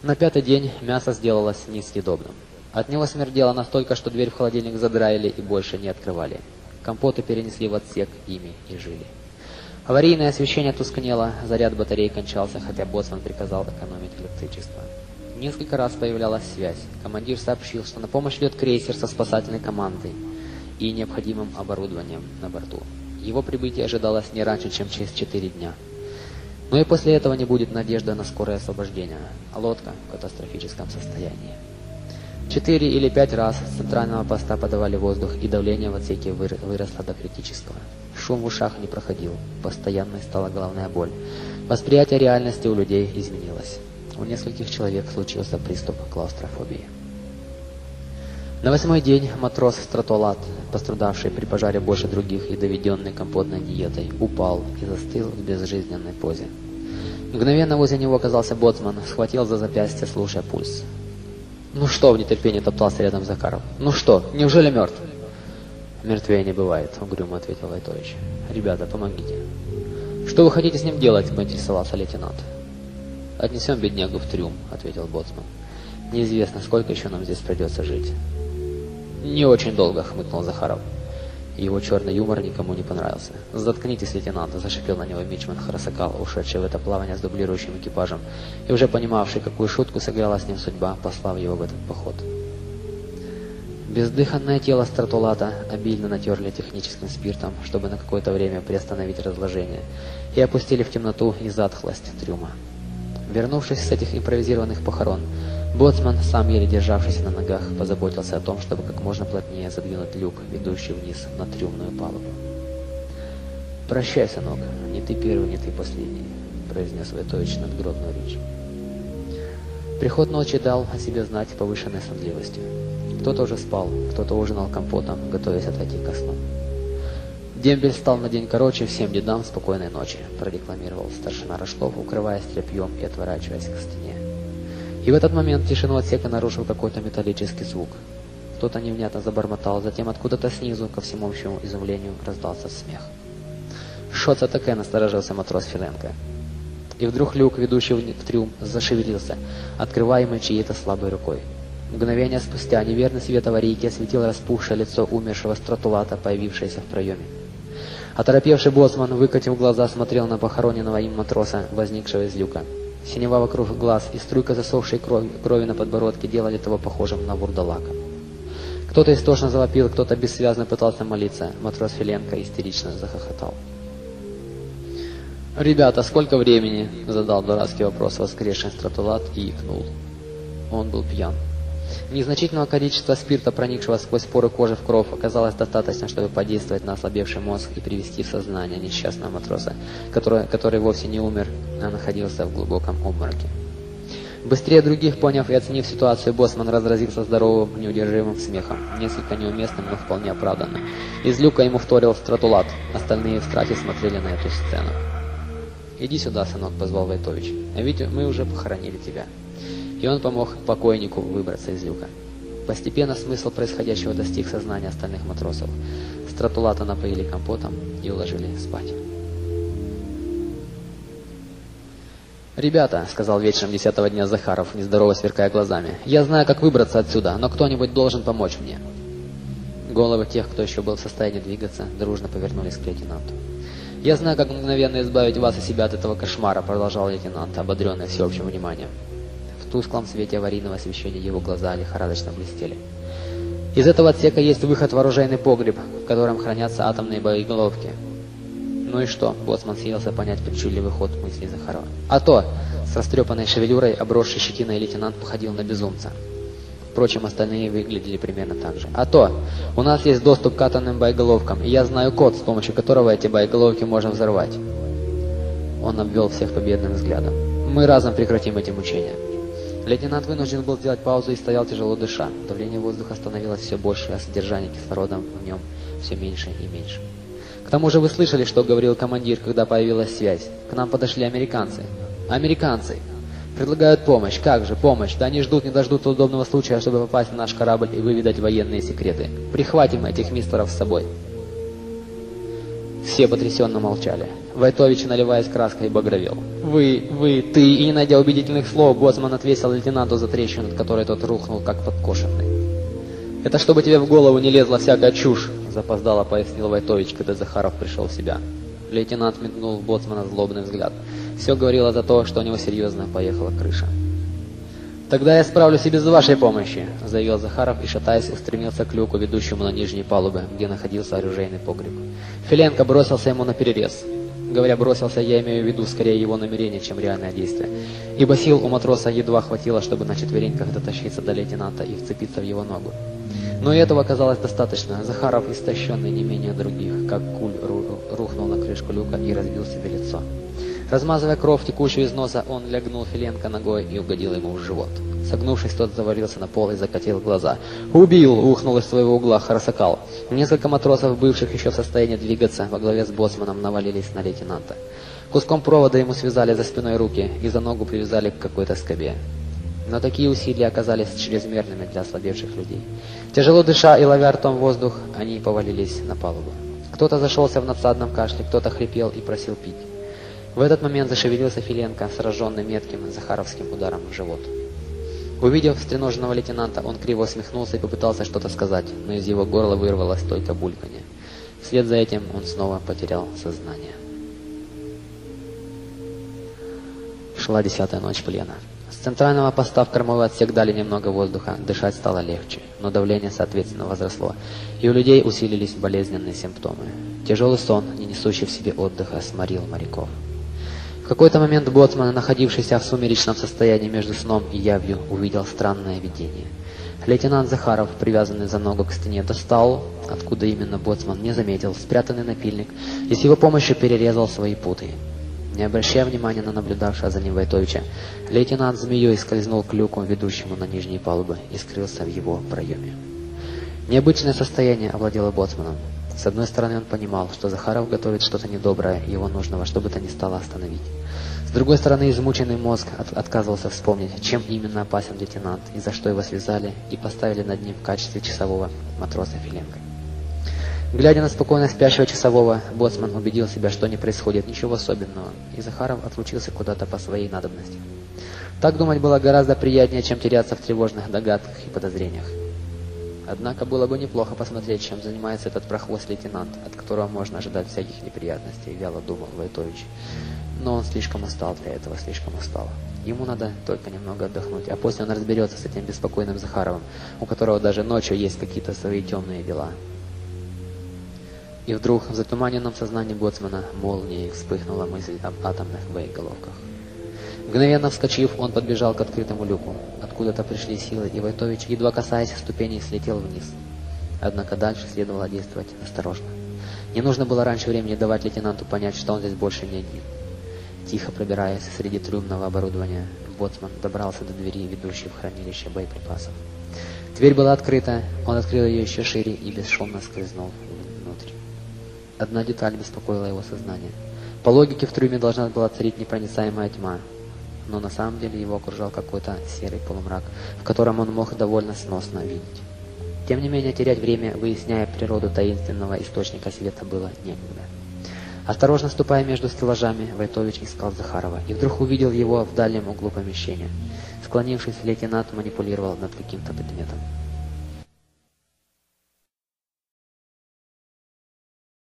На пятый день мясо сделалось несъедобным. От него смердело настолько, что дверь в холодильник задраили и больше не открывали. Компоты перенесли в отсек, ими и жили. Аварийное освещение тускнело, заряд батареи кончался, хотя боцман приказал экономить электричество. Несколько раз появлялась связь. Командир сообщил, что на помощь идет крейсер со спасательной командой и необходимым оборудованием на борту. Его прибытие ожидалось не раньше, чем через 4 дня. Но и после этого не будет надежды на скорое освобождение, а лодка в катастрофическом состоянии. 4 или 5 раз с центрального поста подавали воздух, и давление в отсеке выросло до критического. Шум в ушах не проходил, постоянной стала головная боль. Восприятие реальности у людей изменилось. У нескольких человек случился приступ клаустрофобии. На 8-й день матрос Стратолат, пострадавший при пожаре больше других и доведенный компотной диетой, упал и застыл в безжизненной позе. Мгновенно возле него оказался боцман, схватил за запястье, слушая пульс. «Ну что?» — в нетерпении топтался рядом Захаров. «Ну что, неужели мертв?» «Мертвее не бывает», — угрюмо ответил Войтович. «Ребята, помогите». «Что вы хотите с ним делать?» — поинтересовался лейтенант. «Отнесем беднягу в трюм», — ответил боцман. «Неизвестно, сколько еще нам здесь придется жить». «Не очень долго», — хмыкнул Захаров. Его черный юмор никому не понравился. «Заткнитесь, лейтенант», — зашипел на него мичман Харасакал, ушедший в это плавание с дублирующим экипажем, и уже понимавший, какую шутку сыграла с ним судьба, послав его в этот поход. Бездыханное тело Стратолата обильно натерли техническим спиртом, чтобы на какое-то время приостановить разложение, и опустили в темноту и затхлость трюма. Вернувшись с этих импровизированных похорон, боцман, сам еле державшийся на ногах, позаботился о том, чтобы как можно плотнее задвинуть люк, ведущий вниз на трюмную палубу. «Прощай, сынок, не ты первый, не ты последний», — произнес Войтович надгробную речь. Приход ночи дал о себе знать повышенной сонливостью. Кто-то уже спал, кто-то ужинал компотом, готовясь отойти ко сну. «Дембель стал на день короче, всем дедам спокойной ночи», — продекламировал старшина Рожков, укрываясь тряпьем и отворачиваясь к стене. И в этот момент тишину отсека нарушил какой-то металлический звук. Кто-то невнятно забормотал, затем откуда-то снизу, ко всему общему изумлению, раздался смех. «Шо це таке?» — насторожился матрос Филенко. И вдруг люк, ведущий в трюм, зашевелился, открываемый чьей-то слабой рукой. Мгновение спустя неверный свет аварийки осветил распухшее лицо умершего Стратолата, появившееся в проеме. Оторопевший боцман, выкатив глаза, смотрел на похороненного им матроса, возникшего из люка. Синева вокруг глаз и струйка засохшей крови на подбородке делали того похожим на вурдалака. Кто-то истошно завопил, кто-то бессвязно пытался молиться. Матрос Филенко истерично захохотал. «Ребята, сколько времени?» — задал дурацкий вопрос воскресший Стратолат и икнул. Он был пьян. Незначительного количества спирта, проникшего сквозь поры кожи в кровь, оказалось достаточно, чтобы подействовать на ослабевший мозг и привести в сознание несчастного матроса, который вовсе не умер, а находился в глубоком обмороке. Быстрее других, поняв и оценив ситуацию, боцман разразился здоровым, неудержимым смехом, несколько неуместным, но вполне оправданным. Из люка ему вторил Стратолат, остальные в страхе смотрели на эту сцену. «Иди сюда, сынок», — позвал Войтович, — «а ведь мы уже похоронили тебя». И он помог покойнику выбраться из люка. Постепенно смысл происходящего достиг сознания остальных матросов. Стратолата напоили компотом и уложили спать. «Ребята», — сказал вечером 10-го дня Захаров, нездорово сверкая глазами, — «я знаю, как выбраться отсюда, но кто-нибудь должен помочь мне». Головы тех, кто еще был в состоянии двигаться, дружно повернулись к лейтенанту. «Я знаю, как мгновенно избавить вас и себя от этого кошмара», — продолжал лейтенант, ободренный всеобщим вниманием. В тусклом свете аварийного освещения его глаза лихорадочно блестели. «Из этого отсека есть выход в оружейный погреб, в котором хранятся атомные боеголовки». «Ну и что?» — боцман силился понять причудливый ход мыслей Захарова. «А то!» — с растрепанной шевелюрой, обросший щетиной лейтенант походил на безумца. Впрочем, остальные выглядели примерно так же. «А то! У нас есть доступ к атомным боеголовкам, и я знаю код, с помощью которого эти боеголовки можно взорвать». Он обвел всех победным взглядом. «Мы разом прекратим эти мучения». Лейтенант вынужден был сделать паузу и стоял тяжело дыша. Давление воздуха становилось все больше, а содержание кислорода в нем все меньше и меньше. «К тому же вы слышали, что говорил командир, когда появилась связь. К нам подошли американцы». «Американцы! Предлагают помощь. Как же помощь? Да они ждут, не дождутся удобного случая, чтобы попасть на наш корабль и выведать военные секреты. Прихватим этих мистеров с собой». Все потрясенно молчали. Войтович, наливаясь краской, багровел. Ты, и не найдя убедительных слов, боцман отвесил лейтенанту за трещину, от которой тот рухнул, как подкошенный. «Это чтобы тебе в голову не лезла всякая чушь», — запоздало пояснил Войтович, когда Захаров пришел в себя. Лейтенант метнул в боцмана злобный взгляд. Все говорило за то, что у него серьезно поехала крыша. «Тогда я справлюсь и без вашей помощи», — заявил Захаров и, шатаясь, устремился к люку, ведущему на нижней палубе, где находился оружейный погреб. Филенко бросился ему на перерез. Говоря «бросился», я имею в виду скорее его намерение, чем реальное действие. Ибо сил у матроса едва хватило, чтобы на четвереньках дотащиться до лейтенанта и вцепиться в его ногу. Но и этого оказалось достаточно. Захаров, истощенный не менее других, как куль, рухнул на крышку люка и разбил себе лицо. Размазывая кровь, текущую из носа, он лягнул Филенко ногой и угодил ему в живот. Согнувшись, тот завалился на пол и закатил глаза. «Убил!» — ухнул из своего угла Харсакал. Несколько матросов, бывших еще в состоянии двигаться, во главе с боцманом навалились на лейтенанта. Куском провода ему связали за спиной руки и за ногу привязали к какой-то скобе. Но такие усилия оказались чрезмерными для ослабевших людей. Тяжело дыша и ловя ртом воздух, они повалились на палубу. Кто-то зашелся в надсадном кашле, кто-то хрипел и просил пить. В этот момент зашевелился Филенко, сраженный метким захаровским ударом в живот. Увидев встреноженного лейтенанта, он криво усмехнулся и попытался что-то сказать, но из его горла вырвалось только бульканье. Вслед за этим он снова потерял сознание. Шла 10-я ночь плена. С центрального поста в кормовой отсек дали немного воздуха, дышать стало легче, но давление соответственно возросло, и у людей усилились болезненные симптомы. Тяжелый сон, не несущий в себе отдыха, сморил моряков. В какой-то момент боцман, находившийся в сумеречном состоянии между сном и явью, увидел странное видение. Лейтенант Захаров, привязанный за ногу к стене, достал, откуда именно боцман не заметил, спрятанный напильник и с его помощью перерезал свои путы. Не обращая внимания на наблюдавшего за ним Войтовича, лейтенант змеей скользнул к люку, ведущему на нижние палубы, и скрылся в его проеме. Необычное состояние овладело боцманом. С одной стороны, он понимал, что Захаров готовит что-то недоброе, и его нужно во что бы то ни стало остановить. С другой стороны, измученный мозг отказывался вспомнить, чем именно опасен лейтенант, и за что его связали и поставили над ним в качестве часового матроса Филенко. Глядя на спокойно спящего часового, боцман убедил себя, что не происходит ничего особенного, и Захаров отлучился куда-то по своей надобности. Так думать было гораздо приятнее, чем теряться в тревожных догадках и подозрениях. Однако было бы неплохо посмотреть, чем занимается этот прохвост лейтенант, от которого можно ожидать всяких неприятностей, вяло думал Войтович. Но он слишком устал для этого, слишком устал. Ему надо только немного отдохнуть, а после он разберется с этим беспокойным Захаровым, у которого даже ночью есть какие-то свои темные дела. И вдруг в затуманенном сознании боцмана молнией вспыхнула мысль об атомных боеголовках. Мгновенно вскочив, он подбежал к открытому люку. Откуда-то пришли силы, и Войтович, едва касаясь ступеней, слетел вниз. Однако дальше следовало действовать осторожно. Не нужно было раньше времени давать лейтенанту понять, что он здесь больше не один. Тихо пробираясь среди трюмного оборудования, боцман добрался до двери, ведущей в хранилище боеприпасов. Дверь была открыта, он открыл ее еще шире и бесшумно скользнул внутрь. Одна деталь беспокоила его сознание. По логике, в трюме должна была царить непроницаемая тьма, но на самом деле его окружал какой-то серый полумрак, в котором он мог довольно сносно видеть. Тем не менее, терять время, выясняя природу таинственного источника света, было некогда. Осторожно ступая между стеллажами, Войтович искал Захарова и вдруг увидел его в дальнем углу помещения. Склонившись, лейтенант манипулировал над каким-то предметом.